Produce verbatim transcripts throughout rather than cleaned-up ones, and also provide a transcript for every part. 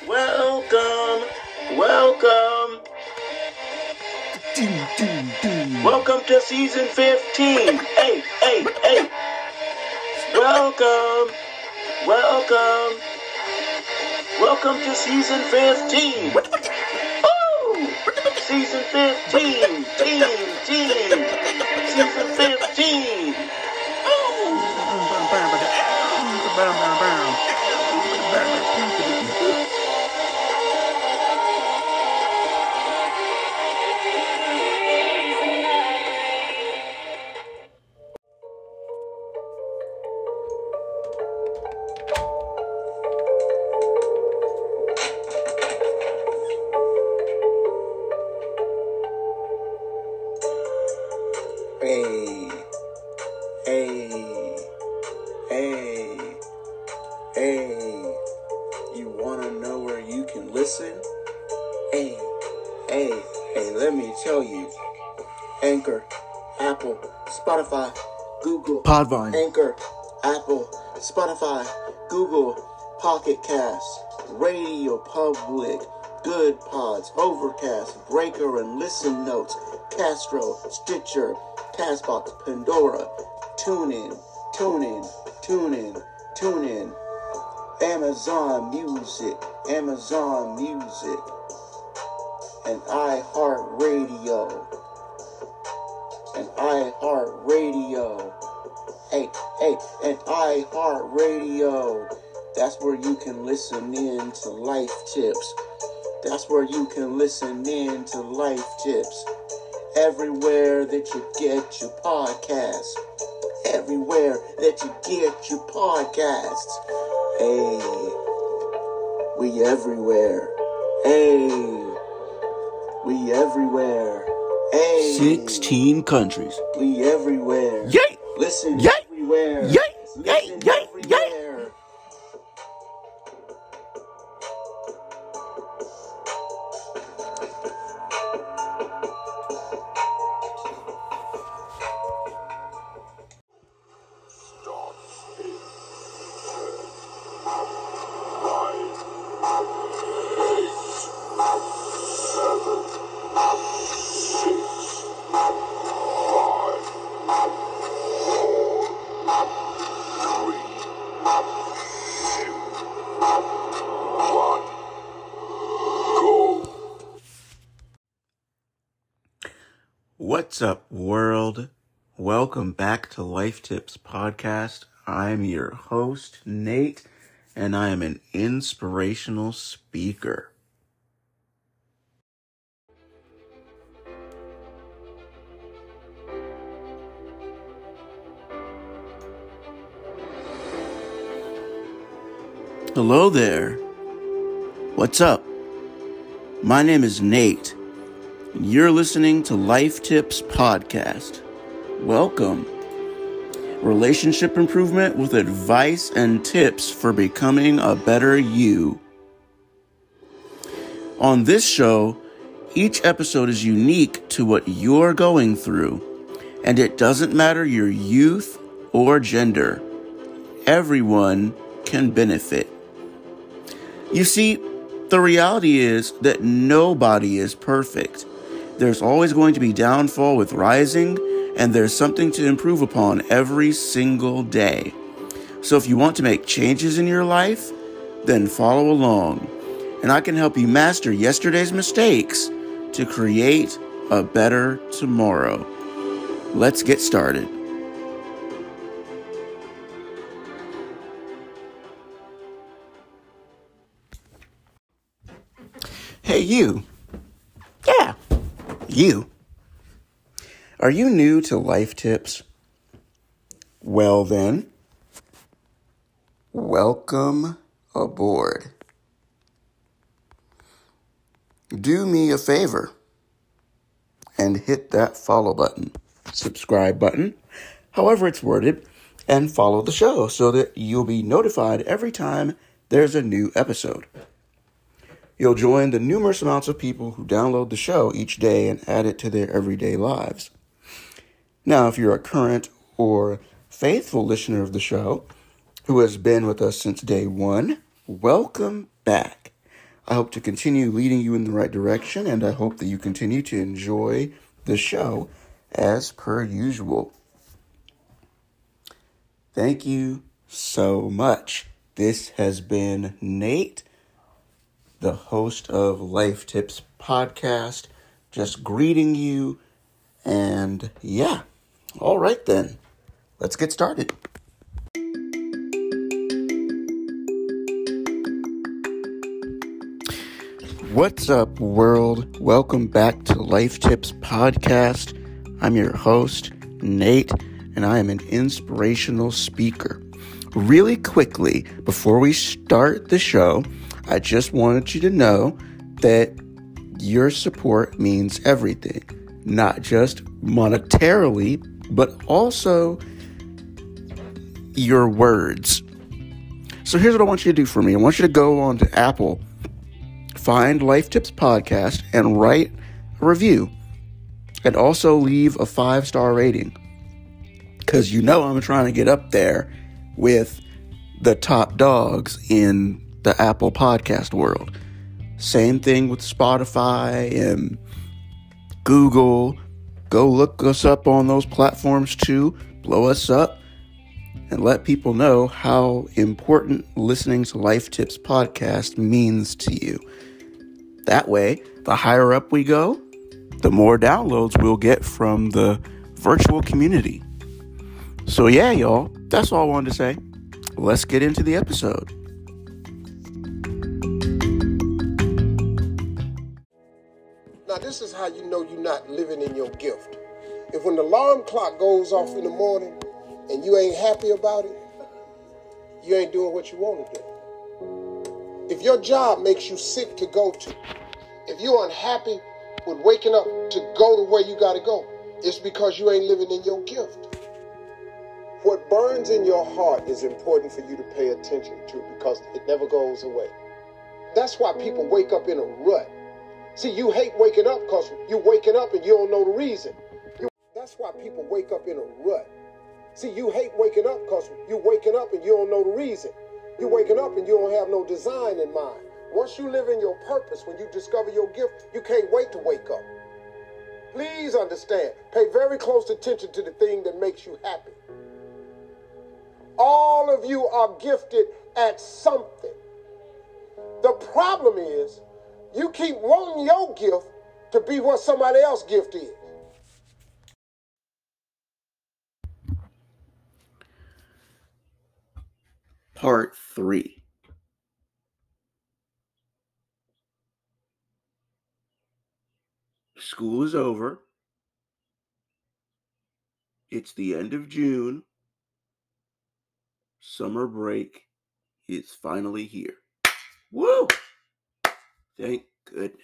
Welcome, welcome. Welcome to season fifteen. Hey, hey, hey. Welcome, welcome. Welcome to season fifteen. Woo! Season fifteen. Team, team. Season fifteen. Hey, hey, hey, hey, you wanna know where you can listen? Hey, hey, hey, let me tell you. Anchor, Apple, Spotify, Google, Podvine, Anchor, Apple, Spotify, Google, Pocket Cast, Radio Public, Good Pods, Overcast, Breaker and Listen Notes, Castro, Stitcher, Castbox, Pandora, TuneIn, TuneIn, TuneIn, TuneIn, Amazon Music, Amazon Music, and iHeartRadio, and iHeartRadio, hey, hey, and iHeartRadio. That's where you can listen in to Life Tips. That's where you can listen in to Life Tips. Everywhere that you get your podcasts. Everywhere that you get your podcasts. Hey, we everywhere. Hey, we everywhere. Hey, sixteen countries. We everywhere. Yay! Listen Yay! everywhere. Yay! Listen Yay! Yay! everywhere. Yay! What's up, world? Welcome back to Life Tips Podcast. I'm your host, Nate, and I am an inspirational speaker. Hello there. What's up? My name is Nate. You're listening to Life Tips Podcast. Welcome. Relationship improvement with advice and tips for becoming a better you. On this show, each episode is unique to what you're going through, and it doesn't matter your youth or gender. Everyone can benefit. You see, the reality is that nobody is perfect. There's always going to be downfall with rising, and there's something to improve upon every single day. So if you want to make changes in your life, then follow along, and I can help you master yesterday's mistakes to create a better tomorrow. Let's get started. Hey, you. Yeah. You. Are you new to Life Tips? Well then, welcome aboard. Do me a favor and hit that follow button, subscribe button, however it's worded, and follow the show so that you'll be notified every time there's a new episode. You'll join the numerous amounts of people who download the show each day and add it to their everyday lives. Now, if you're a current or faithful listener of the show who has been with us since day one, welcome back. I hope to continue leading you in the right direction, and I hope that you continue to enjoy the show as per usual. Thank you so much. This has been Nate, the host of Life Tips Podcast, just greeting you. And yeah, all right then, let's get started. What's up, world? Welcome back to Life Tips Podcast. I'm your host, Nate, and I am an inspirational speaker. Really quickly, before we start the show, I just wanted you to know that your support means everything, not just monetarily, but also your words. So here's what I want you to do for me. I want you to go on to Apple, find Life Tips Podcast, and write a review. And also leave a five-star rating. Because you know I'm trying to get up there with the top dogs in the Apple podcast world. Same thing with Spotify and Google. Go look us up on those platforms too. Blow us up. And let people know how important listening to Life Tips Podcast means to you. That way, the higher up we go, the more downloads we'll get from the virtual community. So yeah, y'all, that's all I wanted to say. Let's get into the episode. Now, this is how you know you're not living in your gift. If when the alarm clock goes off in the morning and you ain't happy about it, you ain't doing what you want to do. If your job makes you sick to go to, if you're unhappy with waking up to go to where you got to go, it's because you ain't living in your gift. What burns in your heart is important for you to pay attention to because it never goes away. That's why people wake up in a rut. See, you hate waking up because you're waking up and you don't know the reason. You, that's why people wake up in a rut. See, you hate waking up because you're waking up and you don't know the reason. You're waking up and you don't have no design in mind. Once you live in your purpose, when you discover your gift, you can't wait to wake up. Please understand, pay very close attention to the thing that makes you happy. All of you are gifted at something. The problem is, you keep wanting your gift to be what somebody else's gift is. Part three. School is over. It's the end of June. Summer break is finally here. Woo! Thank goodness.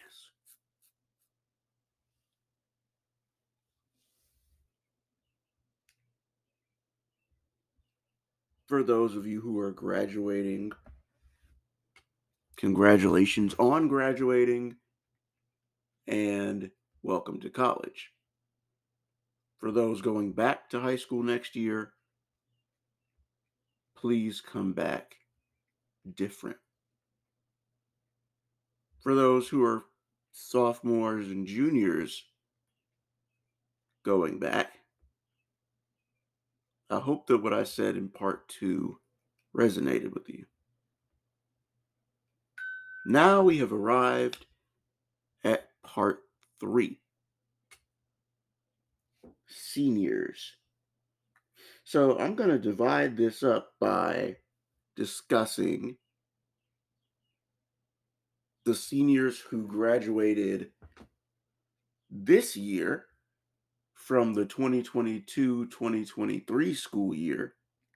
For those of you who are graduating, congratulations on graduating and welcome to college. For those going back to high school next year, please come back different. For those who are sophomores and juniors going back, I hope that what I said in part two resonated with you. Now we have arrived at part three. Seniors. So I'm going to divide this up by discussing the seniors who graduated this year from the twenty twenty-two twenty twenty-three school year.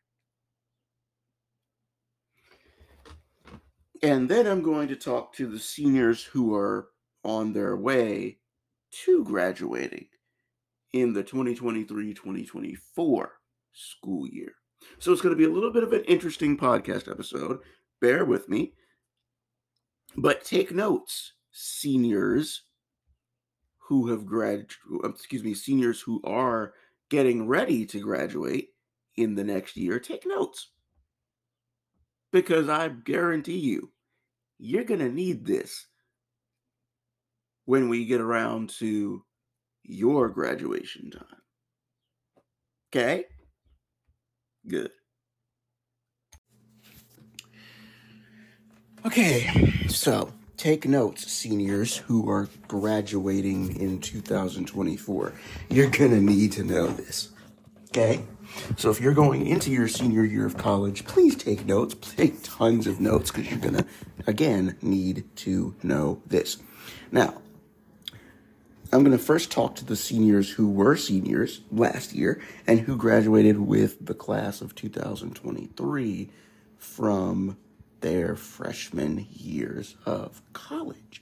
And then I'm going to talk to the seniors who are on their way to graduating in the twenty twenty-three twenty twenty-four school year. So it's going to be a little bit of an interesting podcast episode. Bear with me. But take notes, seniors who have grad, excuse me, seniors who are getting ready to graduate in the next year. Take notes. Because I guarantee you, you're going to need this when we get around to your graduation time. Okay? Good. Okay, so take notes, seniors who are graduating in two thousand twenty-four. You're going to need to know this. Okay? So if you're going into your senior year of college, please take notes. Take tons of notes because you're going to, again, need to know this. Now, I'm going to first talk to the seniors who were seniors last year and who graduated with the class of two thousand twenty-three from their freshman years of college.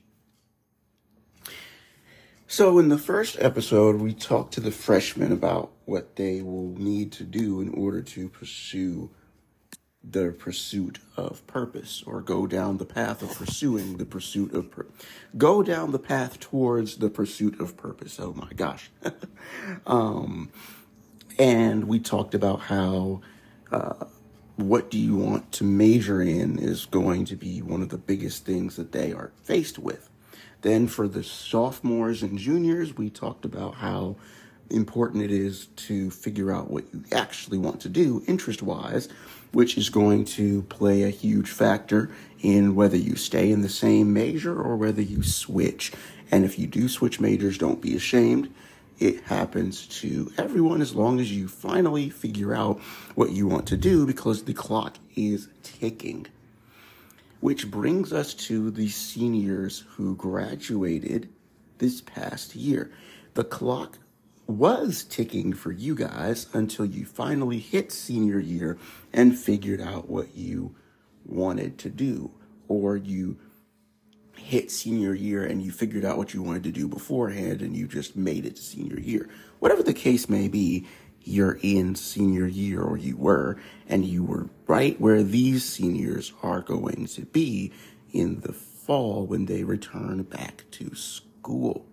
So in the first episode, we talked to the freshmen about what they will need to do in order to pursue the pursuit of purpose, or go down the path of pursuing the pursuit of purpose. Go down the path towards the pursuit of purpose. Oh my gosh. um, and we talked about how uh, what do you want to major in is going to be one of the biggest things that they are faced with. Then for the sophomores and juniors, we talked about how important it is to figure out what you actually want to do interest-wise, which is going to play a huge factor in whether you stay in the same major or whether you switch. And if you do switch majors, don't be ashamed. It happens to everyone as long as you finally figure out what you want to do, because the clock is ticking. Which brings us to the seniors who graduated this past year. The clock was ticking for you guys until you finally hit senior year and figured out what you wanted to do, or you hit senior year and you figured out what you wanted to do beforehand and you just made it to senior year. Whatever the case may be, you're in senior year, or you were, and you were right where these seniors are going to be in the fall when they return back to school.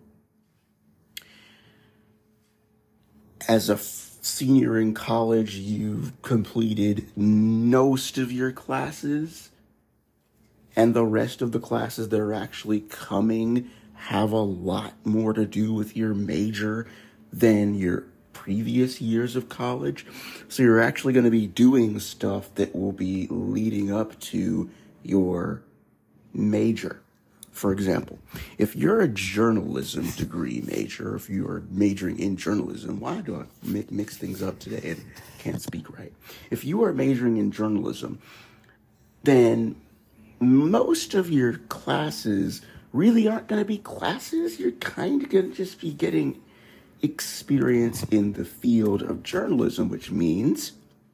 As a f- senior in college, you've completed most of your classes, and the rest of the classes that are actually coming have a lot more to do with your major than your previous years of college. So you're actually going to be doing stuff that will be leading up to your major. For example, if you're a journalism degree major, if you are majoring in journalism, why do I mix things up today and can't speak right? If you are majoring in journalism, then most of your classes really aren't going to be classes. You're kind of going to just be getting experience in the field of journalism, which means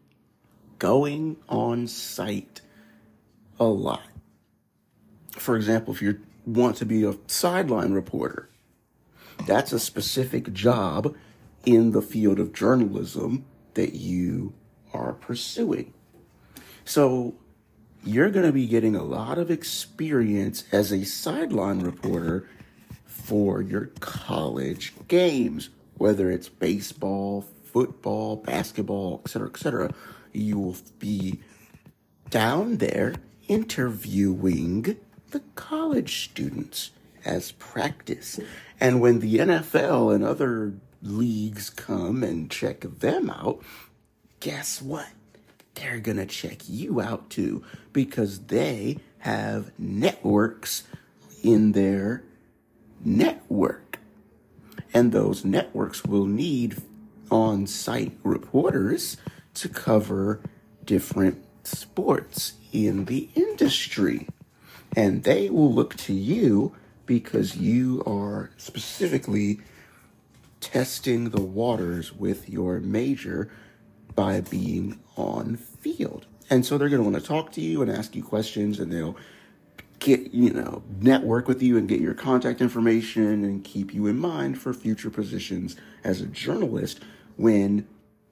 going on site a lot. For example, if you want to be a sideline reporter, that's a specific job in the field of journalism that you are pursuing. So you're going to be getting a lot of experience as a sideline reporter for your college games, whether it's baseball, football, basketball, et cetera, et cetera. You will be down there interviewing the college students as practice. And when the N F L and other leagues come and check them out, guess what? They're going to check you out too, because they have networks in their network. And those networks will need on-site reporters to cover different sports in the industry. And they will look to you because you are specifically testing the waters with your major by being on field. And so they're going to want to talk to you and ask you questions, and they'll get, you know, network with you and get your contact information and keep you in mind for future positions as a journalist when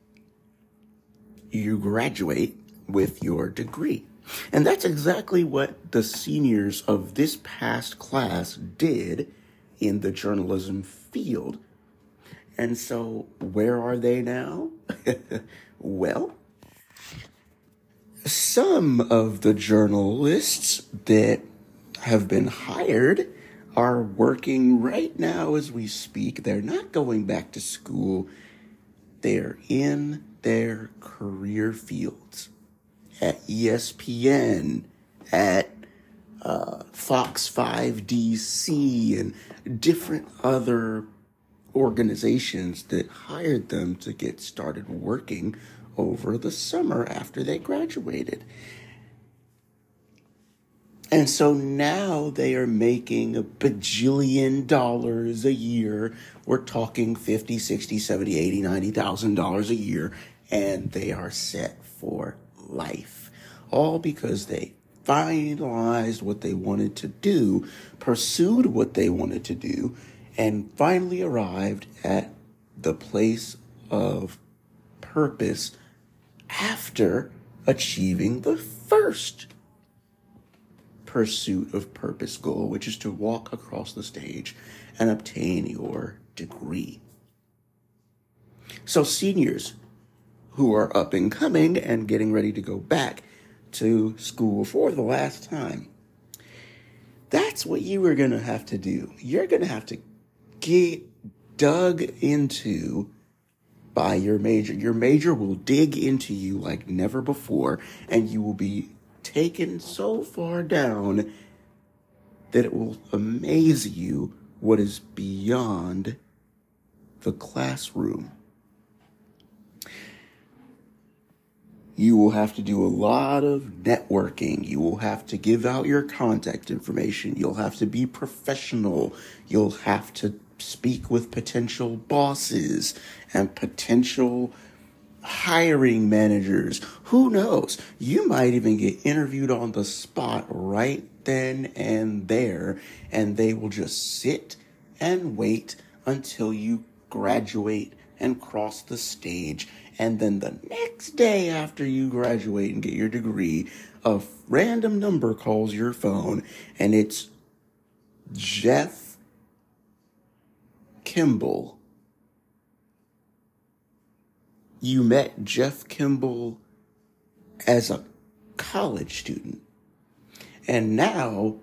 you graduate with your degree. And that's exactly what the seniors of this past class did in the journalism field. And so where are they now? Well, some of the journalists that have been hired are working right now as we speak. They're not going back to school. They're in their career fields at E S P N, at uh, Fox five D C, and different other organizations that hired them to get started working over the summer after they graduated. And so now they are making a bajillion dollars a year. We're talking fifty, sixty, seventy, eighty, ninety thousand dollars a year, and they are set for life. All because they finalized what they wanted to do, pursued what they wanted to do, and finally arrived at the place of purpose after achieving the first pursuit of purpose goal, which is to walk across the stage and obtain your degree. So seniors who are up and coming and getting ready to go back to school for the last time, that's what you are going to have to do. You're going to have to get dug into by your major. Your major will dig into you like never before, and you will be taken so far down that it will amaze you what is beyond the classroom. You will have to do a lot of networking. You will have to give out your contact information. You'll have to be professional. You'll have to speak with potential bosses and potential hiring managers. Who knows? You might even get interviewed on the spot right then and there, and they will just sit and wait until you graduate and cross the stage. And then the next day after you graduate and get your degree, a random number calls your phone, and it's Jeff Kimball. You met Jeff Kimball as a college student, and now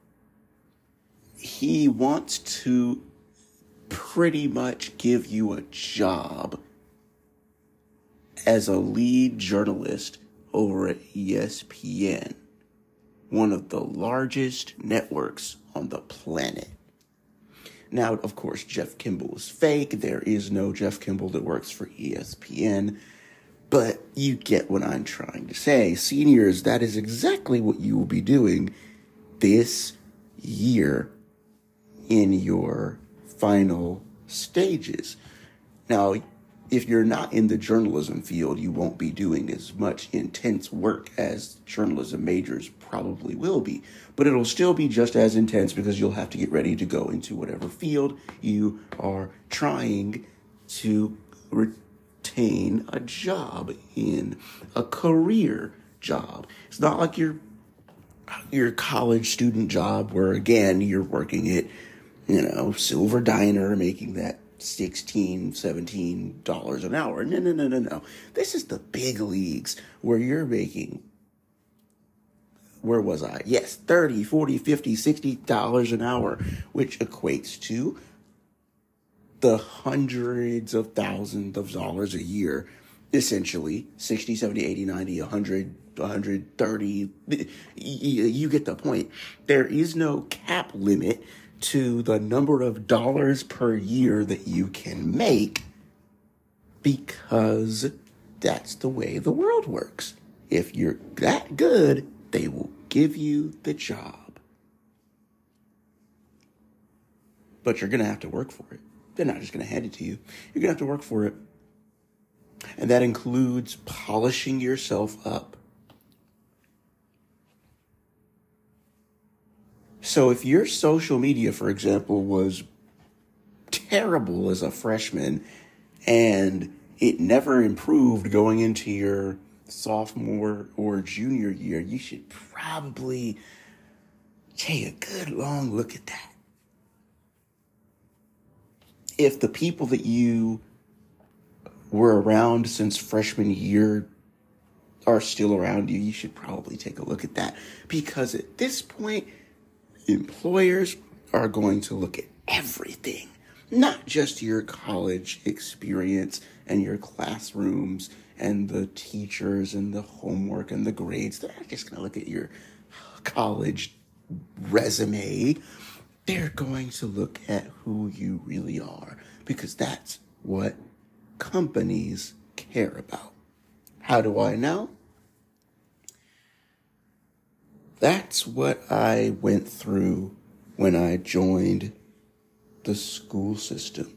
he wants to pretty much give you a job as a lead journalist over at E S P N, one of the largest networks on the planet. Now, of course, Jeff Kimball is fake. There is no Jeff Kimball that works for E S P N. But you get what I'm trying to say. Seniors, that is exactly what you will be doing this year in your final stages. Now, if you're not in the journalism field, you won't be doing as much intense work as journalism majors probably will be. But it'll still be just as intense because you'll have to get ready to go into whatever field you are trying to retain a job in, a career job. It's not like your your college student job where, again, you're working at, you know, Silver Diner making that sixteen, seventeen dollars an hour. No, no, no, no, no. This is the big leagues where you're making, where was I? Yes, thirty, forty, fifty, sixty dollars an hour, which equates to the hundreds of thousands of dollars a year, essentially, sixty, seventy, eighty, ninety, one hundred, one hundred thirty. You get the point. There is no cap limit to the number of dollars per year that you can make, because that's the way the world works. If you're that good, they will give you the job. But you're going to have to work for it. They're not just going to hand it to you. You're going to have to work for it. And that includes polishing yourself up. So if your social media, for example, was terrible as a freshman and it never improved going into your sophomore or junior year, you should probably take a good long look at that. If the people that you were around since freshman year are still around you, you should probably take a look at that. Because at this point, employers are going to look at everything, not just your college experience and your classrooms and the teachers and the homework and the grades. They're not just going to look at your college resume. They're going to look at who you really are, because that's what companies care about. How do I know? That's what I went through when I joined the school system.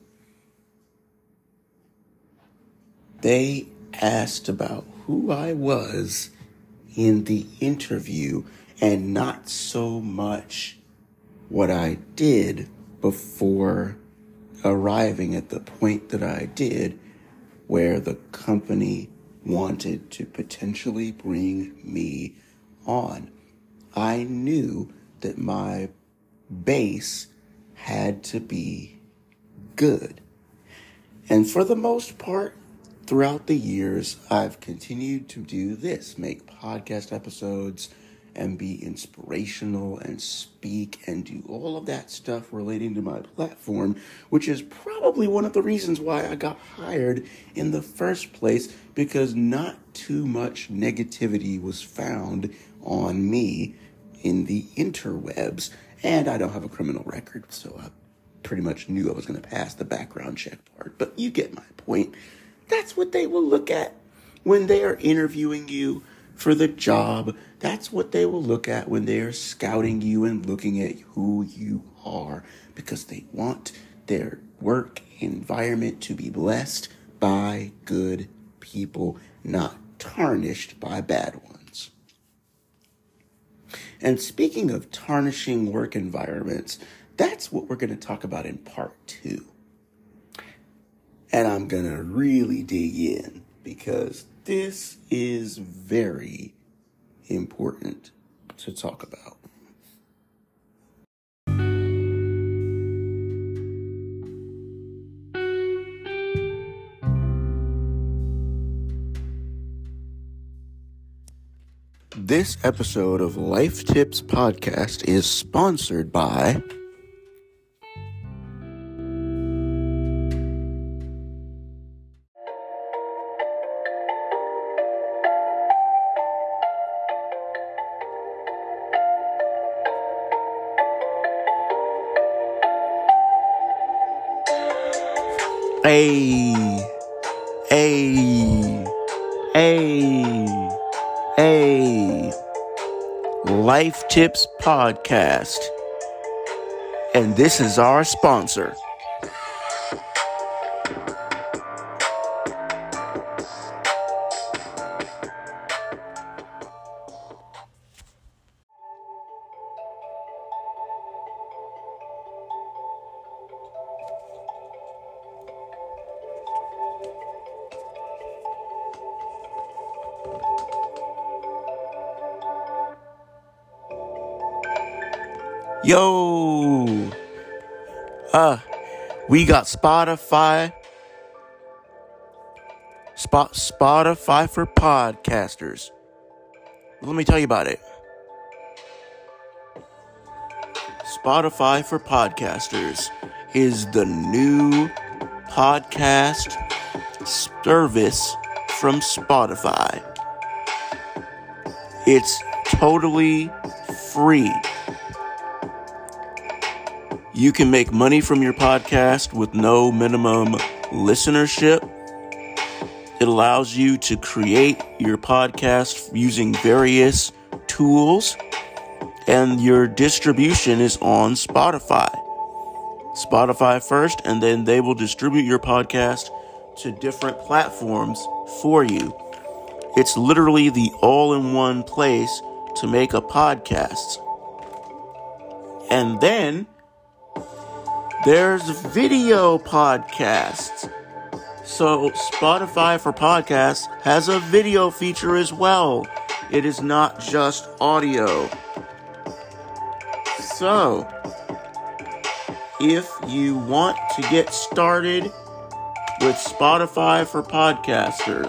They asked about who I was in the interview and not so much what I did before arriving at the point that I did, where the company wanted to potentially bring me on. I knew that my base had to be good. And for the most part, throughout the years, I've continued to do this, make podcast episodes and be inspirational and speak and do all of that stuff relating to my platform, which is probably one of the reasons why I got hired in the first place, because not too much negativity was found on me in the interwebs. And I don't have a criminal record, so I pretty much knew I was going to pass the background check part. But you get my point. That's what they will look at when they are interviewing you for the job. That's what they will look at when they are scouting you and looking at who you are, because they want their work environment to be blessed by good people, not tarnished by bad ones. And speaking of tarnishing work environments, that's what we're going to talk about in part two. And I'm going to really dig in, because this is very important to talk about. This episode of Life Tips Podcast is sponsored by Hey, hey, hey, hey, Life Tips Podcast. And this is our sponsor. Yo, uh, we got Spotify, Spot Spotify for podcasters. Let me tell you about it. Spotify for podcasters is the new podcast service from Spotify. It's totally free. You can make money from your podcast with no minimum listenership. It allows you to create your podcast using various tools, and your distribution is on Spotify. Spotify first, and then they will distribute your podcast to different platforms for you. It's literally the all-in-one place to make a podcast. And then there's video podcasts. So Spotify for Podcasts has a video feature as well. It is not just audio. So, if you want to get started with Spotify for Podcasters,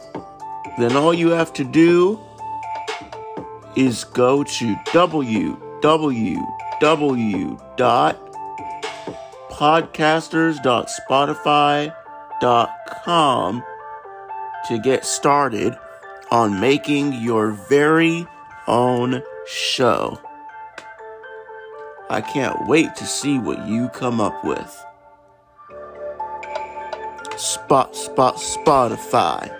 then all you have to do is go to w w w w dot podcasters dot spotify dot com to get started on making your very own show. I can't wait to see what you come up with. Spot, spot, Spotify.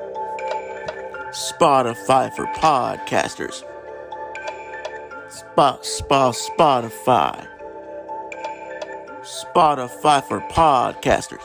Spotify for podcasters. Spot, spot, Spotify. Spotify for podcasters.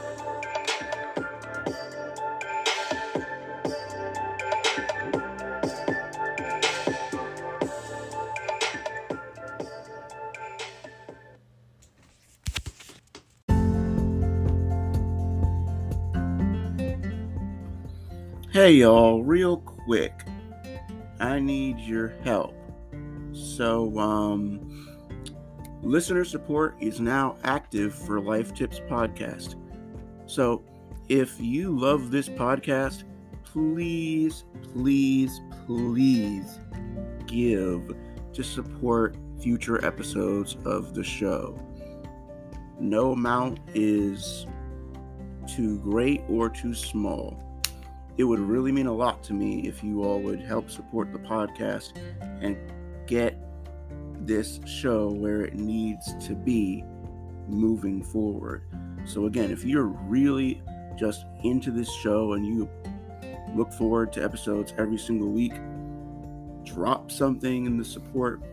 Hey y'all, real quick, I need your help. So, um, listener support is now active for Life Tips Podcast. So, if you love this podcast, please, please, please give to support future episodes of the show. No amount is too great or too small. It would really mean a lot to me if you all would help support the podcast and get this show where it needs to be moving forward. So again, if you're really just into this show and you look forward to episodes every single week, drop something in the support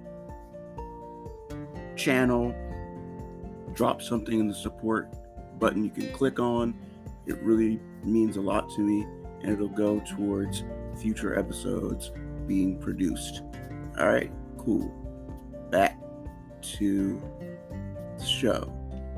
channel, drop something in the support button you can click on. It really means a lot to me, and it'll go towards future episodes being produced. All right, cool. Back to the show.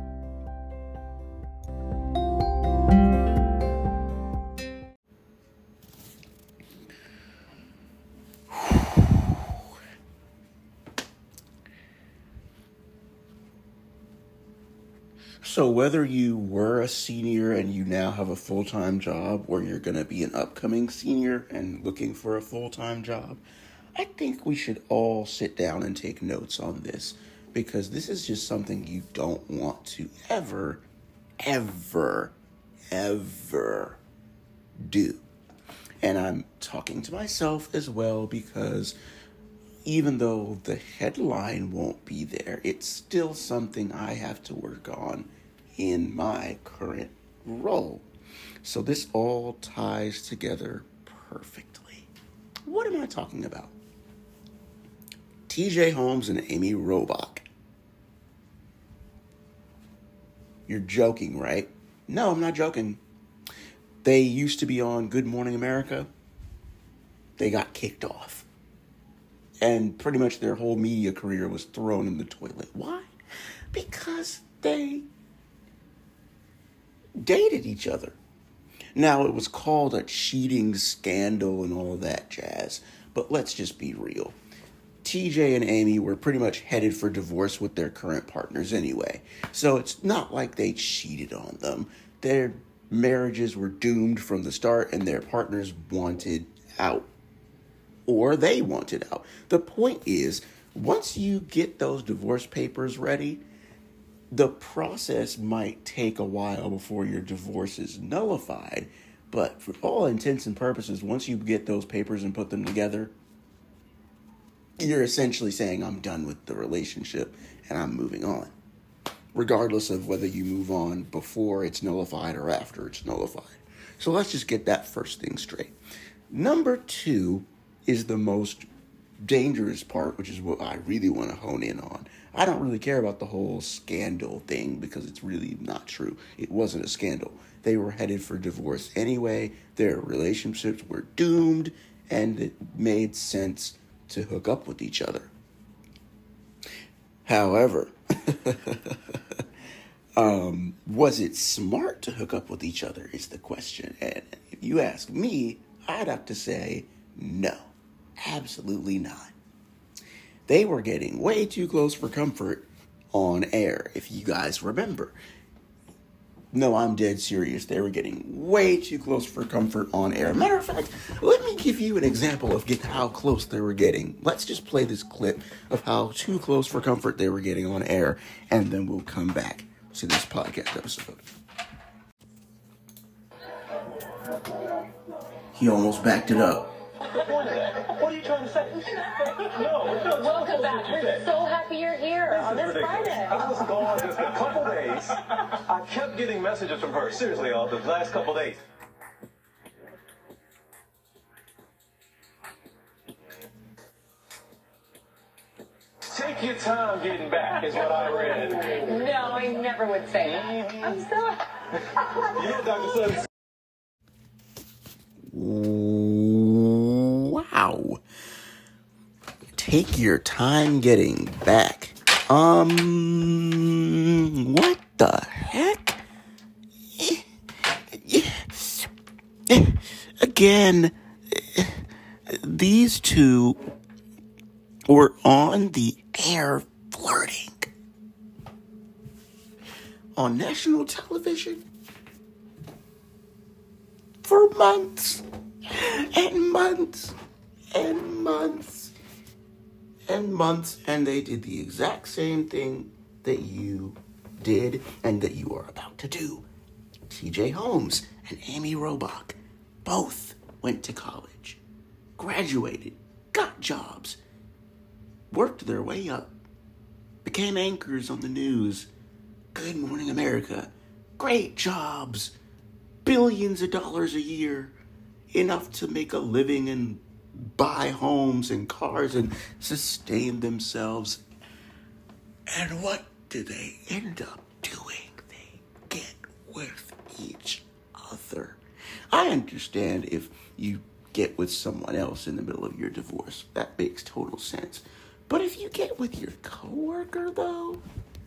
So whether you were a senior and you now have a full-time job, or you're going to be an upcoming senior and looking for a full-time job, I think we should all sit down and take notes on this, because this is just something you don't want to ever, ever, ever do. And I'm talking to myself as well, because even though the headline won't be there, it's still something I have to work on in my current role. So this all ties together perfectly. What am I talking about? T J Holmes and Amy Robach. You're joking, right? No, I'm not joking. They used to be on Good Morning America. They got kicked off. And pretty much their whole media career was thrown in the toilet. Why? Because they dated each other. Now, it was called a cheating scandal and all of that jazz. But let's just be real. T J and Amy were pretty much headed for divorce with their current partners anyway. So it's not like they cheated on them. Their marriages were doomed from the start, and their partners wanted out. Or they wanted out. The point is, once you get those divorce papers ready, the process might take a while before your divorce is nullified. But for all intents and purposes, once you get those papers and put them together, you're essentially saying, I'm done with the relationship and I'm moving on. Regardless of whether you move on before it's nullified or after it's nullified. So let's just get that first thing straight. Number two is the most dangerous part, which is what I really want to hone in on. I don't really care about the whole scandal thing because it's really not true. It wasn't a scandal. They were headed for divorce anyway. Their relationships were doomed, and it made sense to hook up with each other. However, um, was it smart to hook up with each other is the question. And if you ask me, I'd have to say no. Absolutely not. They were getting way too close for comfort on air, if you guys remember. No, I'm dead serious. They were getting way too close for comfort on air. Matter of fact, let me give you an example of get how close they were getting. Let's just play this clip of how too close for comfort they were getting on air, and then we'll come back to this podcast episode. He almost backed it up. What are you trying to say? No, no. Welcome back. We're so happy you're here on this Friday. I was gone just a couple days. I kept getting messages from her. Seriously, all the last couple days. Take your time getting back is what I read. No, I never would say that. I'm so You know, Doctor Sutton. Wow. Take your time getting back. Um, what the heck? Again, these two were on the air flirting on national television for months and months and months and months, and they did the exact same thing that you did and that you are about to do. T J Holmes and Amy Robach both went to college, graduated, got jobs, worked their way up, became anchors on the news. Good Morning America, great jobs, billions of dollars a year, enough to make a living and buy homes and cars and sustain themselves. And what do they end up doing? They get with each other. I understand if you get with someone else in the middle of your divorce. That makes total sense. But if you get with your coworker, though,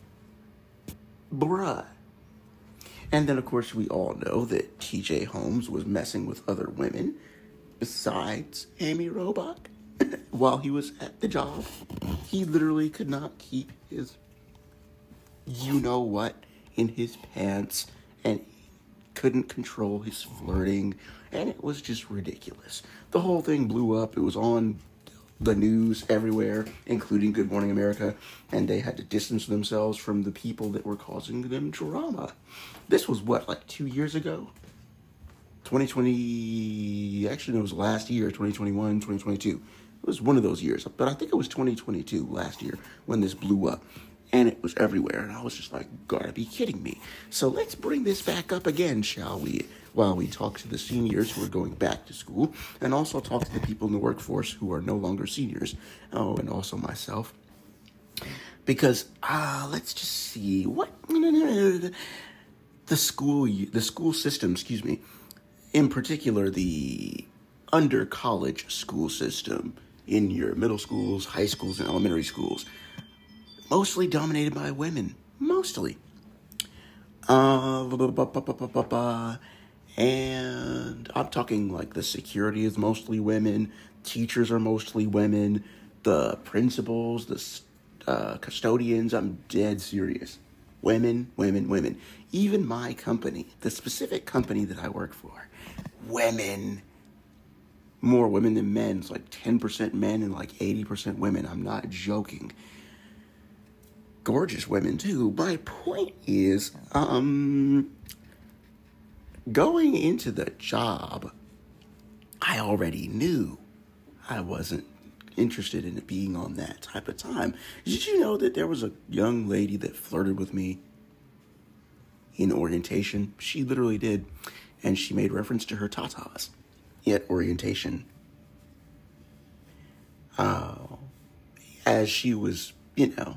bruh. And then, of course, we all know that T J Holmes was messing with other women besides Amy Robach while he was at the job. He literally could not keep his you-know-what in his pants and couldn't control his flirting, and it was just ridiculous. The whole thing blew up. It was on the news everywhere, including Good Morning America, and they had to distance themselves from the people that were causing them drama. This was, what, like two years ago? twenty twenty, actually, no, it was last year, twenty twenty-one, twenty twenty-two. It was one of those years, but I think it was twenty twenty-two, last year, when this blew up. And it was everywhere, and I was just like, gotta be kidding me. So let's bring this back up again, shall we? While we talk to the seniors who are going back to school, and also talk to the people in the workforce who are no longer seniors. Oh, and also myself. Because, ah, uh, let's just see, what, the school, the school system, excuse me, in particular, the under-college school system in your middle schools, high schools, and elementary schools, mostly dominated by women. Mostly. Uh, and I'm talking like the security is mostly women. Teachers are mostly women. The principals, the uh, custodians, I'm dead serious. Women, women, women. Even my company, the specific company that I work for, women. More women than men. It's like ten percent men and like eighty percent women. I'm not joking. Gorgeous women too. My point is, um, going into the job, I already knew I wasn't interested in it being on that type of time. Did you know that there was a young lady that flirted with me in orientation? She literally did. And she made reference to her tatas at orientation. Uh, as she was, you know,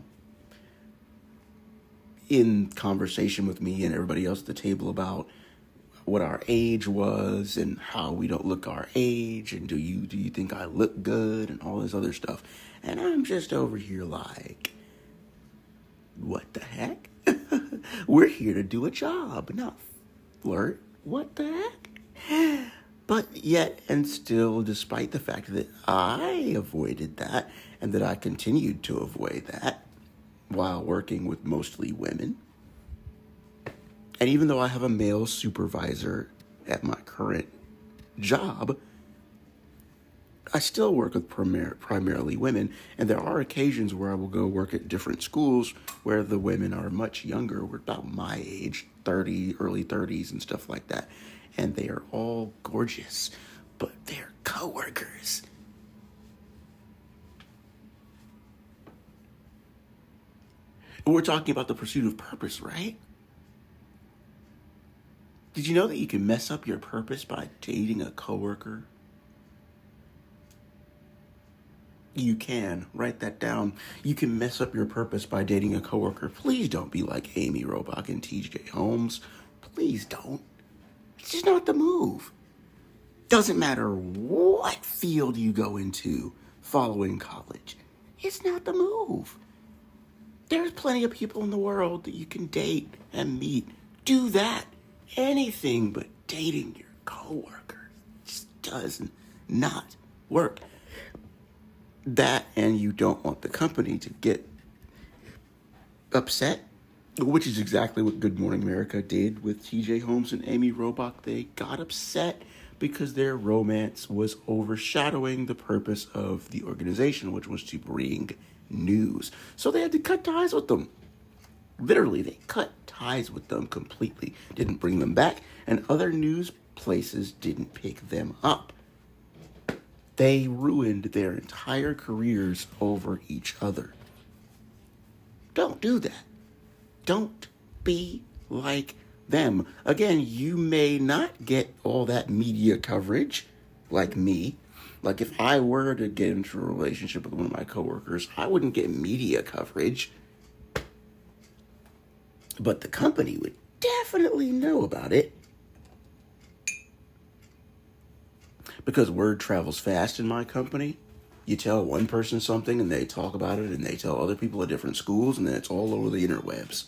in conversation with me and everybody else at the table about what our age was and how we don't look our age and do you do you think I look good and all this other stuff. And I'm just over here like, what the heck? We're here to do a job, not flirt. What the heck? But yet and still, despite the fact that I avoided that and that I continued to avoid that, while working with mostly women And even though I have a male supervisor at my current job, I still work with primar- primarily women, and there are occasions where I will go work at different schools where the women are much younger, we're about my age, thirty, early thirties and stuff like that, and they are all gorgeous, but they're coworkers. And we're talking about the pursuit of purpose, right? Did you know that you can mess up your purpose by dating a coworker? You can. Write that down. You can mess up your purpose by dating a coworker. Please don't be like Amy Robach and T J Holmes. Please don't. It's just not the move. Doesn't matter what field you go into following college. It's not the move. There's plenty of people in the world that you can date and meet. Do that. Anything but dating your coworker just does not work. That, and you don't want the company to get upset, which is exactly what Good Morning America did with T J Holmes and Amy Robach. They got upset because their romance was overshadowing the purpose of the organization, which was to bring news. So they had to cut ties with them. Literally, they cut ties with them completely. Didn't bring them back, and other news places didn't pick them up. They ruined their entire careers over each other. Don't do that. Don't be like them. Again, you may not get all that media coverage like me. Like if I were to get into a relationship with one of my coworkers, I wouldn't get media coverage. But the company would definitely know about it. Because word travels fast in my company. You tell one person something and they talk about it and they tell other people at different schools and then it's all over the interwebs.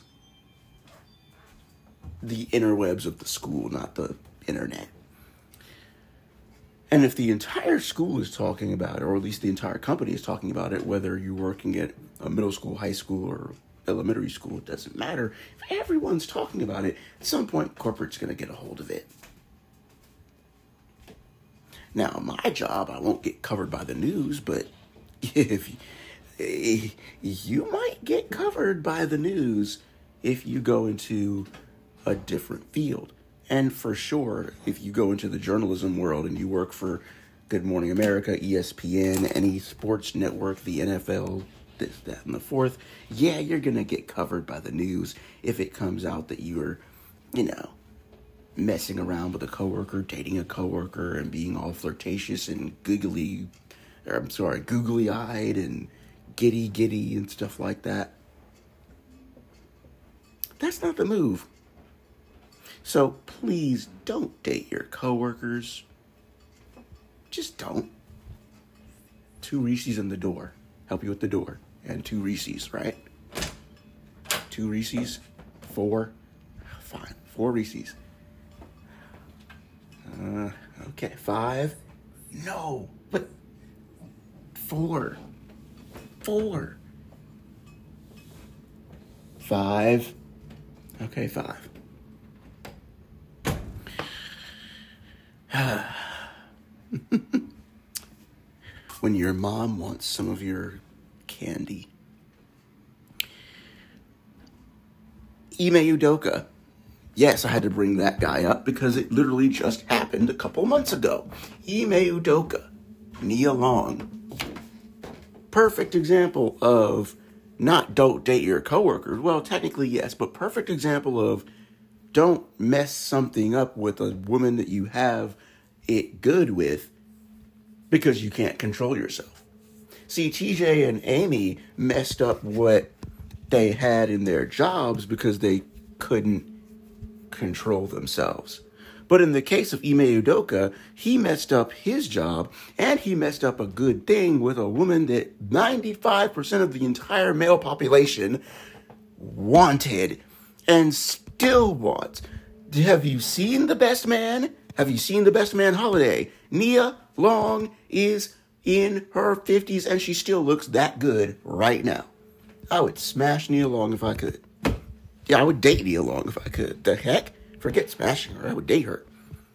The interwebs of the school, not the internet. And if the entire school is talking about it, or at least the entire company is talking about it, whether you're working at a middle school, high school, or elementary school, it doesn't matter. If everyone's talking about it, at some point corporate's going to get a hold of it. Now, my job, I won't get covered by the news, but if you might get covered by the news if you go into a different field. And for sure, if you go into the journalism world and you work for Good Morning America, E S P N, any sports network, the N F L, this, that, and the fourth, yeah, you're going to get covered by the news if it comes out that you're, you know, messing around with a coworker, dating a coworker, and being all flirtatious and giggly, or I'm sorry, googly-eyed and giddy-giddy and stuff like that. That's not the move. So please don't date your coworkers. Just don't. Two Reese's in the door. Help you with the door. And two Reese's, right? Two Reese's. Four. Fine. Four Reese's. Uh, okay, five. No, but four. Four. Five. Okay, five. When your mom wants some of your candy. Ime Udoka. Yes, I had to bring that guy up because it literally just happened a couple months ago. Ime Udoka, Nia Long. Perfect example of not don't date your coworkers. Well, technically yes, but perfect example of don't mess something up with a woman that you have it good with because you can't control yourself. See, T J and Amy messed up what they had in their jobs because they couldn't control themselves. But in the case of Ime Udoka, he messed up his job and he messed up a good thing with a woman that ninety-five percent of the entire male population wanted and still wants. Have you seen The Best Man? Have you seen The Best Man Holiday? Nia Long is in her fifties and she still looks that good right now. I would smash Nia Long if I could. Yeah, I would date Nia Long if I could. The heck? Forget smashing her. I would date her.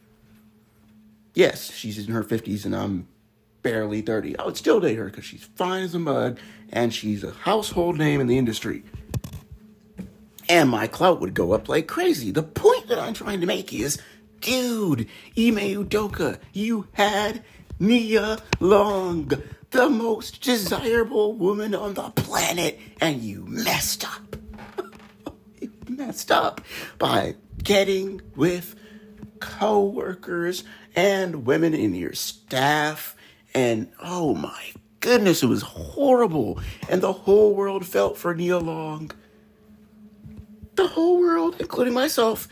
Yes, she's in her fifties and I'm barely thirty. I would still date her because she's fine as a mug and she's a household name in the industry. And my clout would go up like crazy. The point that I'm trying to make is, dude, Ime Udoka, you had Nia Long, the most desirable woman on the planet, and you messed up. You messed up by getting with co-workers and women in your staff, and oh my goodness, it was horrible. And the whole world felt for Nia Long. The whole world, including myself.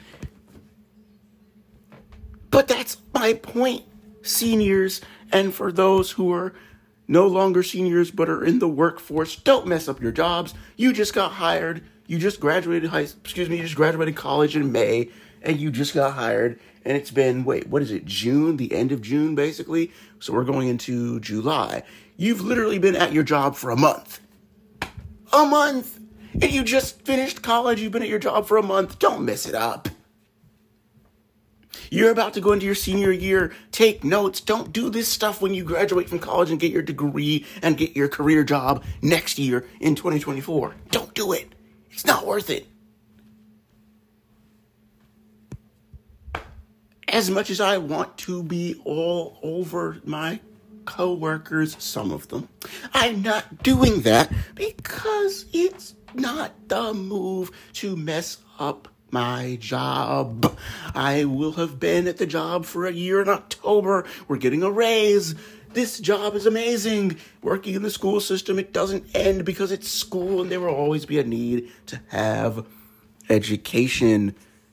But that's my point, seniors, and for those who are no longer seniors but are in the workforce, don't mess up your jobs. You just got hired. You just graduated high, excuse me, you just graduated college in May, and you just got hired, and it's been, wait, what is it, June, the end of June, basically? So we're going into July. You've literally been at your job for a month. A month! And you just finished college, you've been at your job for a month. Don't mess it up. You're about to go into your senior year. Take notes. Don't do this stuff when you graduate from college and get your degree and get your career job next year in twenty twenty-four. Don't do it. It's not worth it. As much as I want to be all over my co-workers, some of them, I'm not doing that because it's not the move to mess up my job. I will have been at the job for a year in October. We're getting a raise. This job is amazing. Working in the school system, it doesn't end because it's school and there will always be a need to have education.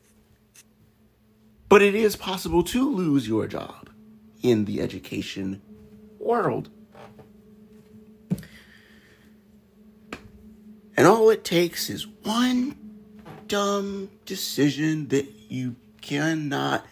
But it is possible to lose your job in the education world. And all it takes is one dumb decision that you cannot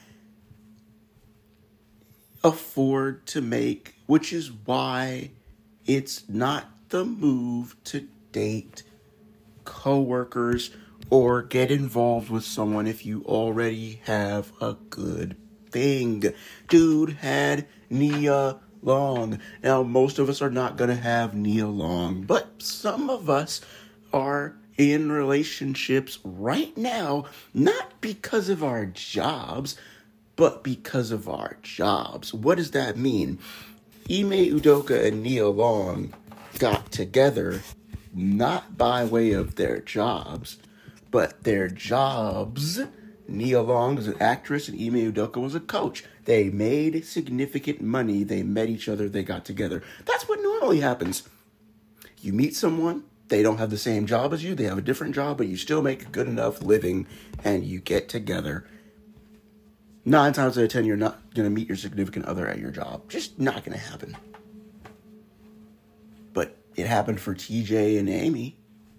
afford to make, which is why it's not the move to date coworkers or get involved with someone if you already have a good thing. Dude had Nia Long. Now, most of us are not going to have Nia Long, but some of us are in relationships right now, not because of our jobs, but because of our jobs. What does that mean? Ime Udoka and Nia Long got together not by way of their jobs, but their jobs. Nia Long was an actress and Ime Udoka was a coach. They made significant money. They met each other. They got together. That's what normally happens. You meet someone. They don't have the same job as you. They have a different job, but you still make a good enough living and you get together. Nine times out of ten, you're not going to meet your significant other at your job. Just not going to happen. But it happened for T J and Amy.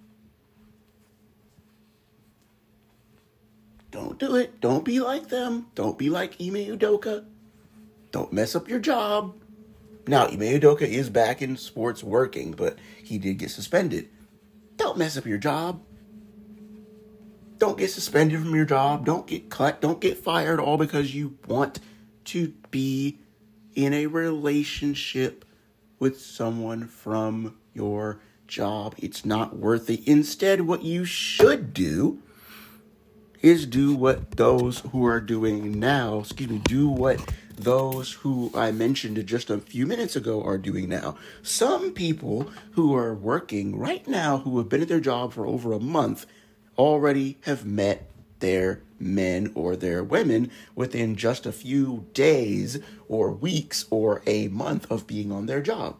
Don't do it. Don't be like them. Don't be like Ime Udoka. Don't mess up your job. Now, Ime Udoka is back in sports working, but he did get suspended. Don't mess up your job. Don't get suspended from your job. Don't get cut. Don't get fired all because you want to be in a relationship with someone from your job. It's not worth it. Instead, what you should do is do what those who are doing now, excuse me, do what those who I mentioned just a few minutes ago are doing now. Some people who are working right now, who have been at their job for over a month, already have met their men or their women within just a few days or weeks or a month of being on their job.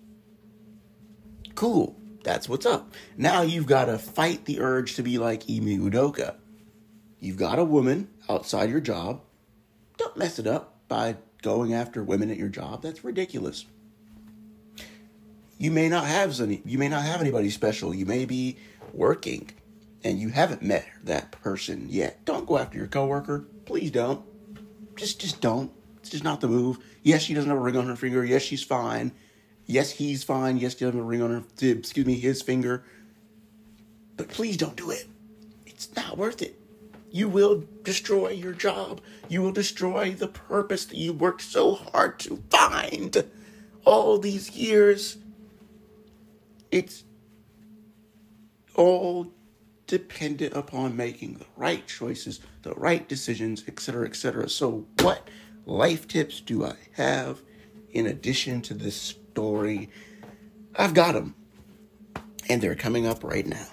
Cool. That's what's up. Now you've got to fight the urge to be like Ime Udoka. You've got a woman outside your job. Don't mess it up by going after women at your job. That's ridiculous. You may not have any, you may not have anybody special. You may be working and you haven't met that person yet. Don't go after your coworker. Please don't. Just just don't. It's just not the move. Yes, she doesn't have a ring on her finger. Yes, she's fine. Yes, he's fine. Yes, he doesn't have a ring on her, excuse me, his finger. But please don't do it. It's not worth it. You will destroy your job. You will destroy the purpose that you worked so hard to find all these years. It's all dependent upon making the right choices, the right decisions, et cetera, et cetera. So what life tips do I have in addition to this story? I've got them, and they're coming up right now.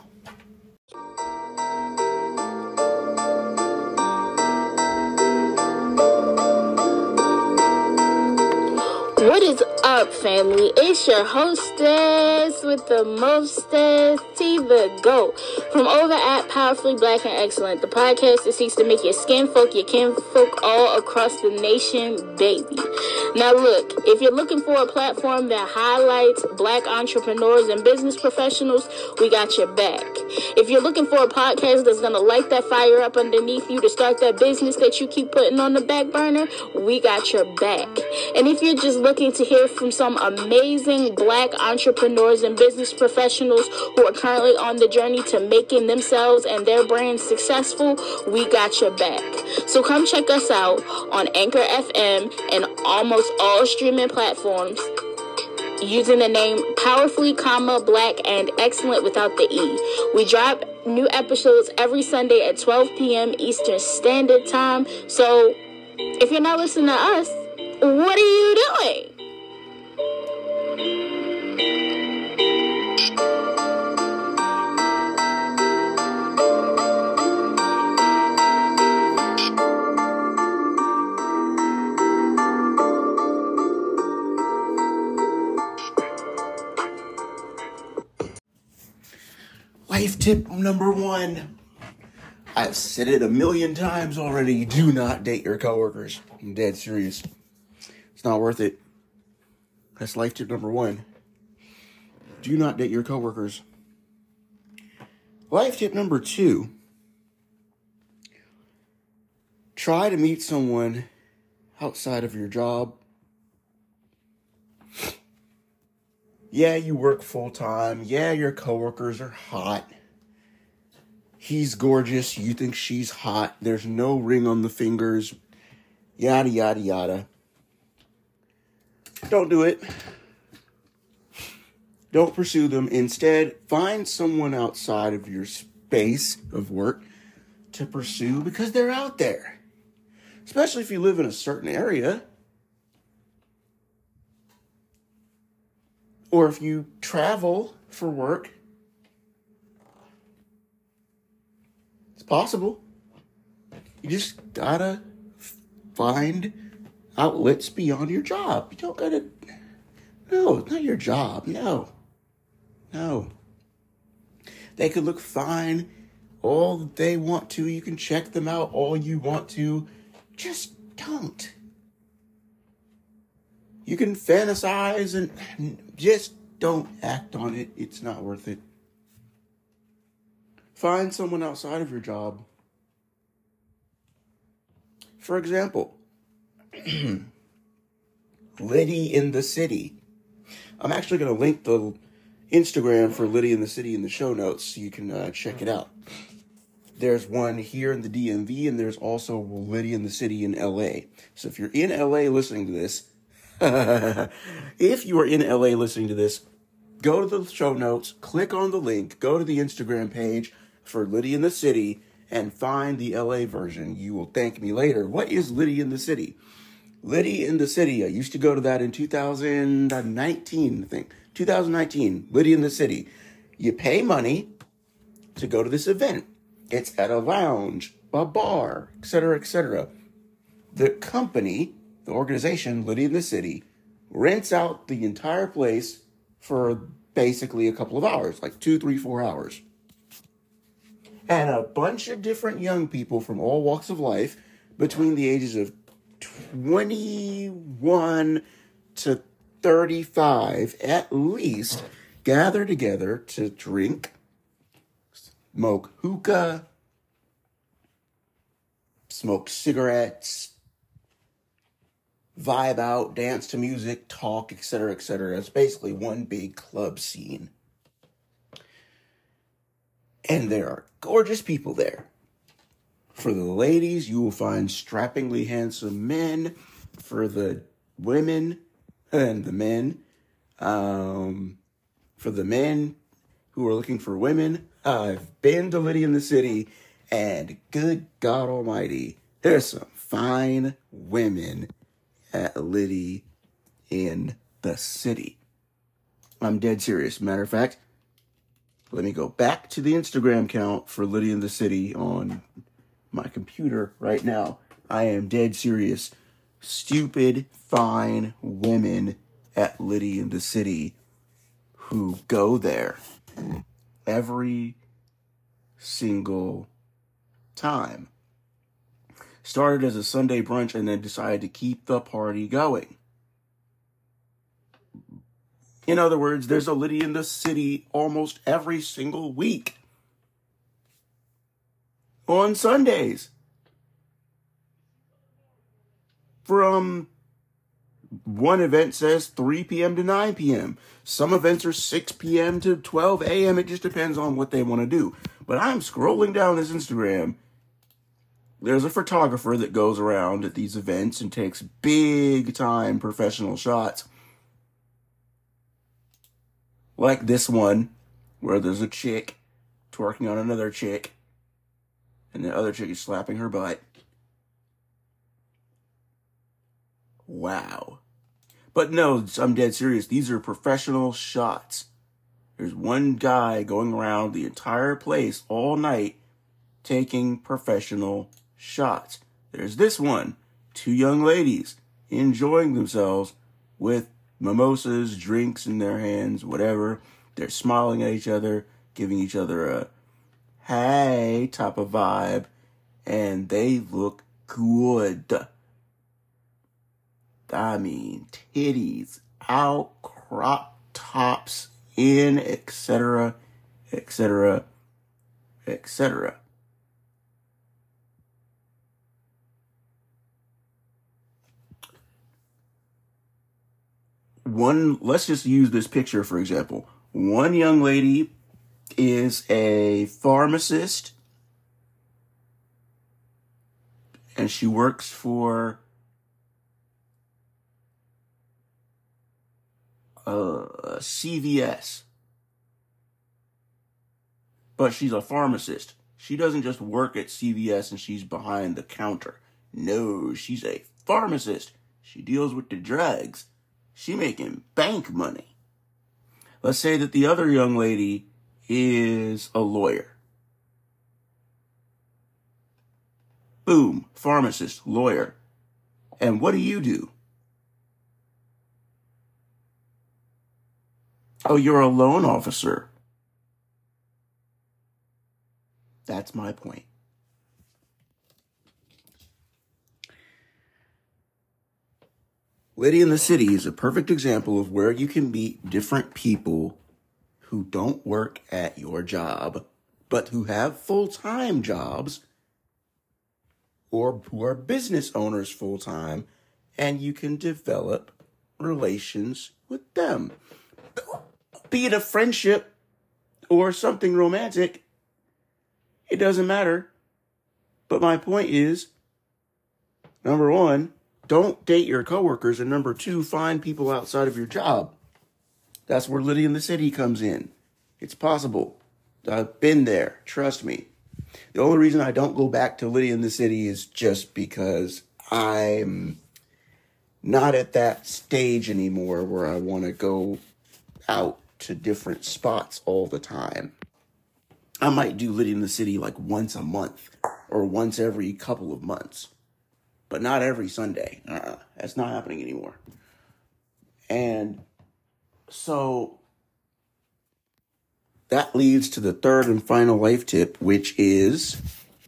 What is up, family? It's your hostess with the mostest, T the GOAT, from over at Powerfully Black and Excellent, the podcast that seeks to make your skin folk, your kinfolk all across the nation, baby. Now look, if you're looking for a platform that highlights black entrepreneurs and business professionals, we got your back. If you're looking for a podcast that's going to light that fire up underneath you to start that business that you keep putting on the back burner, we got your back. And if you're just looking to hear from some amazing black entrepreneurs and business professionals who are currently on the journey to making themselves and their brands successful, we got your back. So come check us out on Anchor F M and almost all streaming platforms using the name Powerfully, comma, Black and Excellent without the E. We drop new episodes every Sunday at twelve p.m. Eastern Standard Time. So if you're not listening to us, what are you doing? Life tip number one. I've said it a million times already. Do not date your coworkers. I'm dead serious. It's not worth it. That's life tip number one. Do not date your coworkers. Life tip number two. Try to meet someone outside of your job. Yeah, you work full time. Yeah, your coworkers are hot. He's gorgeous. You think she's hot. There's no ring on the fingers. Yada, yada, yada. Don't do it. Don't pursue them. Instead, find someone outside of your space of work to pursue because they're out there. Especially if you live in a certain area. Or if you travel for work. It's possible. You just gotta find outlets beyond your job. You don't gotta... No, it's not your job. No. No. They could look fine all they want to. You can check them out all you want to. Just don't. You can fantasize and just don't act on it. It's not worth it. Find someone outside of your job. For example, Liddy in the City. I'm actually going to link the Instagram for Liddy in the City in the show notes so you can uh, check it out. There's one here in the D M V, and there's also Liddy in the City in L A. So if you're in L A listening to this, if you are in L A listening to this, go to the show notes, click on the link, go to the Instagram page for Liddy in the City, and find the L A version. You will thank me later. What is Liddy in the City? Liddy in the City. I used to go to that in two thousand nineteen, I think. two thousand nineteen, Liddy in the City. You pay money to go to this event. It's at a lounge, a bar, et cetera, et cetera. The company... The organization, Liddy in the City, rents out the entire place for basically a couple of hours, like two, three, four hours. And a bunch of different young people from all walks of life between the ages of twenty-one to thirty-five at least gather together to drink, smoke hookah, smoke cigarettes, vibe out, dance to music, talk, et cetera, et cetera. It's basically one big club scene. And there are gorgeous people there. For the ladies, you will find strappingly handsome men. For the women and the men, um, for the men who are looking for women, I've been to Liddy in the City, and good God Almighty, there's some fine women at Liddy in the City. I'm dead serious. Matter of fact, let me go back to the Instagram account for Liddy in the City on my computer right now. I am dead serious. Stupid, fine women at Liddy in the City who go there every single time. Started as a Sunday brunch and then decided to keep the party going. In other words, there's a Liddy in the City almost every single week. On Sundays. From one event says three p.m. to nine p.m. Some events are six p.m. to twelve a.m. It just depends on what they want to do. But I'm scrolling down this Instagram. There's a photographer that goes around at these events and takes big time professional shots. Like this one, where there's a chick twerking on another chick, and the other chick is slapping her butt. Wow. But no, I'm dead serious. These are professional shots. There's one guy going around the entire place all night taking professional shots. There's this one. Two young ladies enjoying themselves with mimosas, drinks in their hands, whatever. They're smiling at each other, giving each other a hey type of vibe, and they look good. I mean, titties out, crop tops in, et cetera, et cetera, et cetera. One, let's just use this picture for example. One young lady is a pharmacist, and she works for Uh, C V S. But she's a pharmacist. She doesn't just work at C V S and she's behind the counter. No, she's a pharmacist. She deals with the drugs. She making bank money. Let's say that the other young lady is a lawyer. Boom, pharmacist, lawyer. And what do you do? Oh, you're a loan officer. That's my point. Liddy in the City is a perfect example of where you can meet different people who don't work at your job, but who have full-time jobs, or who are business owners full-time, and you can develop relations with them. Be it a friendship or something romantic, it doesn't matter. But my point is, number one, don't date your coworkers, and number two, find people outside of your job. That's where Liddy in the City comes in. It's possible. I've been there. Trust me. The only reason I don't go back to Liddy in the City is just because I'm not at that stage anymore where I want to go out to different spots all the time. I might do Liddy in the City like once a month or once every couple of months, but not every Sunday. Uh-uh, that's not happening anymore. And so that leads to the third and final life tip, which is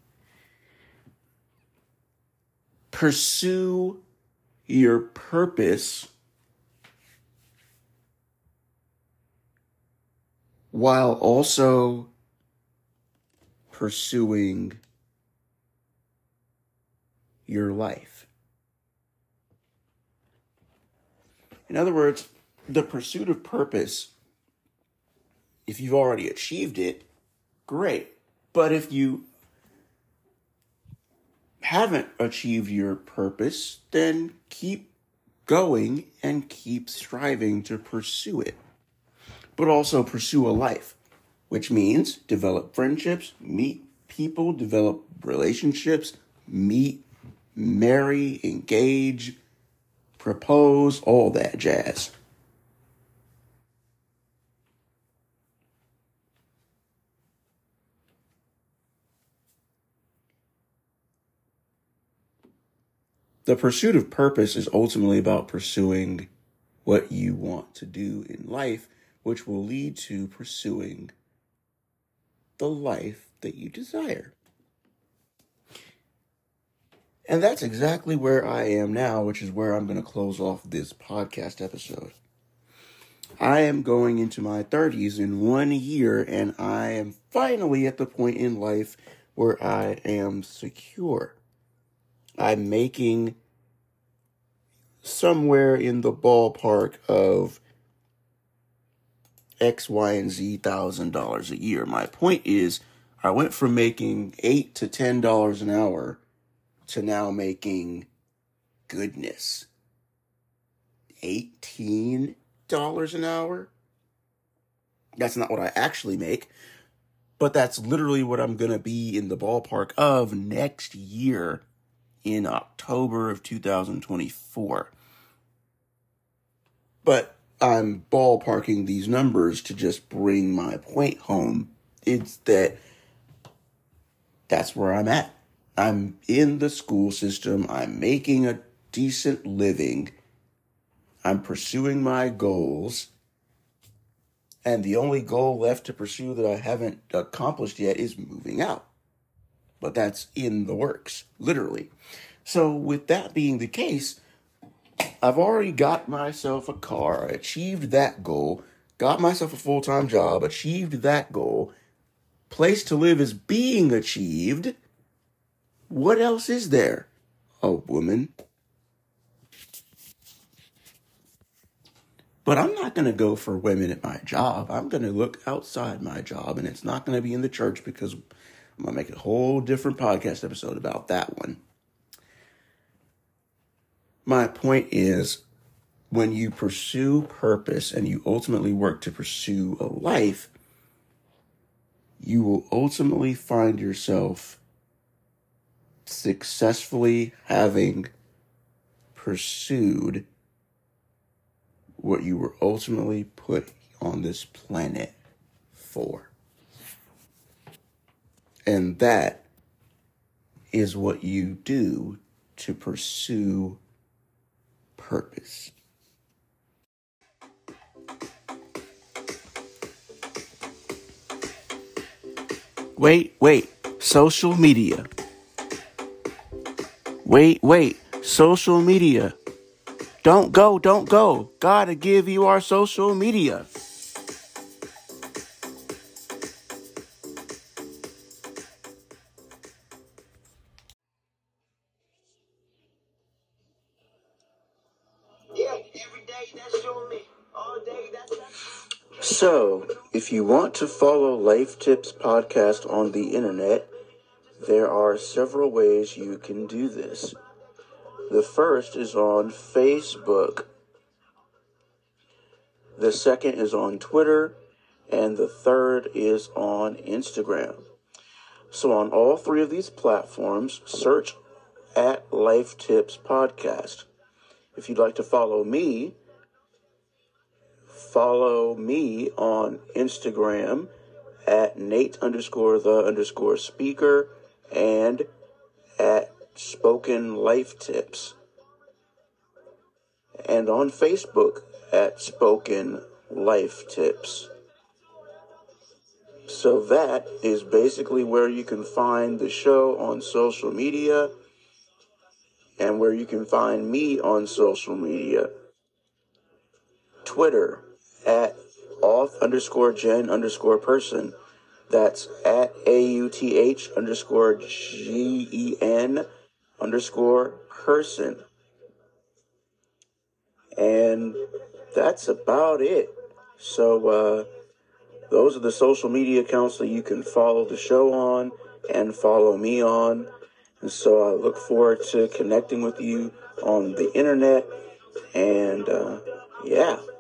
pursue your purpose while also pursuing your life. In other words, the pursuit of purpose, if you've already achieved it, great. But if you haven't achieved your purpose, then keep going and keep striving to pursue it. But also pursue a life, which means develop friendships, meet people, develop relationships, meet, marry, engage, propose, all that jazz. The pursuit of purpose is ultimately about pursuing what you want to do in life, which will lead to pursuing the life that you desire. And that's exactly where I am now, which is where I'm going to close off this podcast episode. I am going into my thirties in one year, and I am finally at the point in life where I am secure. I'm making somewhere in the ballpark of X, Y, and Z thousand dollars a year. My point is, I went from making eight to ten dollars an hour to now making, goodness, eighteen dollars an hour. That's not what I actually make, but that's literally what I'm gonna be in the ballpark of next year in October of two thousand twenty-four. But I'm ballparking these numbers to just bring my point home. It's that that's where I'm at. I'm in the school system. I'm making a decent living. I'm pursuing my goals. And the only goal left to pursue that I haven't accomplished yet is moving out. But that's in the works, literally. So with that being the case, I've already got myself a car, achieved that goal, got myself a full-time job, achieved that goal. Place to live is being achieved. What else is there? A woman. But I'm not going to go for women at my job. I'm going to look outside my job, and it's not going to be in the church because I'm going to make a whole different podcast episode about that one. My point is, when you pursue purpose and you ultimately work to pursue a life, you will ultimately find yourself successfully having pursued what you were ultimately put on this planet for. And that is what you do to pursue purpose. Wait, wait, social media. Wait, wait, social media. Don't go, don't go. Gotta give you our social media. So, if you want to follow Life Tips Podcast on the internet, there are several ways you can do this. The first is on Facebook. The second is on Twitter. And the third is on Instagram. So on all three of these platforms, search at Life Tips Podcast. If you'd like to follow me, follow me on Instagram at Nate underscore the underscore speaker and at Spoken Life Tips. And on Facebook at Spoken Life Tips. So that is basically where you can find the show on social media and where you can find me on social media. Twitter at auth underscore gen underscore person. That's at A-U-T-H underscore G-E-N underscore person. And that's about it. So, uh, those are the social media accounts that you can follow the show on and follow me on. And so I look forward to connecting with you on the internet. And, uh, yeah.